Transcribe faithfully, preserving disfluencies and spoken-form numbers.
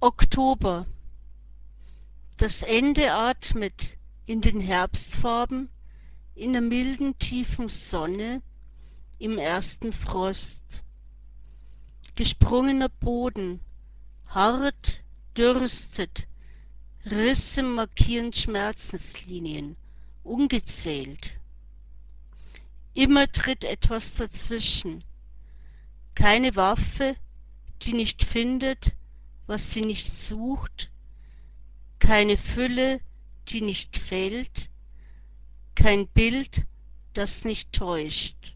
Oktober. Das Ende atmet in den Herbstfarben, in der milden, tiefen Sonne, im ersten Frost. Gesprungener Boden, hart, dürstet, Risse markieren Schmerzenslinien, ungezählt. Immer tritt etwas dazwischen. Keine Waffe, die nicht findet, was sie nicht sucht, keine Fülle, die nicht fällt, kein Bild, das nicht täuscht.